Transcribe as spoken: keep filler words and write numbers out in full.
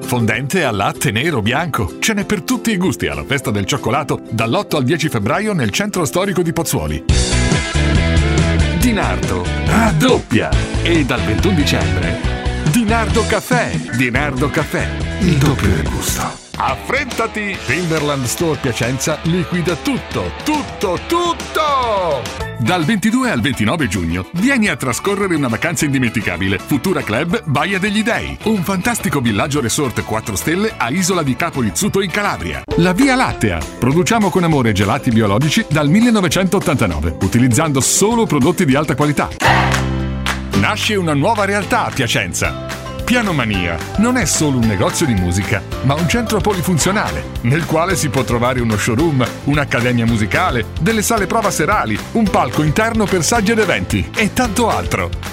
fondente al latte nero, bianco. Ce n'è per tutti i gusti alla Festa del Cioccolato dall'otto al dieci febbraio nel centro storico di Pozzuoli. Di Nardo raddoppia e dal ventuno dicembre Di Nardo Caffè. Di Nardo Caffè, il doppio del gusto. Affrettati! Timberland Store Piacenza liquida tutto, tutto, tutto! Dal ventidue al ventinove giugno vieni a trascorrere una vacanza indimenticabile. Futura Club Baia degli Dei, un fantastico villaggio resort quattro stelle a Isola di Capo Rizzuto in Calabria. La Via Lattea. Produciamo con amore gelati biologici dal millenovecentottantanove, utilizzando solo prodotti di alta qualità. Nasce una nuova realtà a Piacenza. Pianomania non è solo un negozio di musica, ma un centro polifunzionale, nel quale si può trovare uno showroom, un'accademia musicale, delle sale prova serali, un palco interno per saggi ed eventi e tanto altro.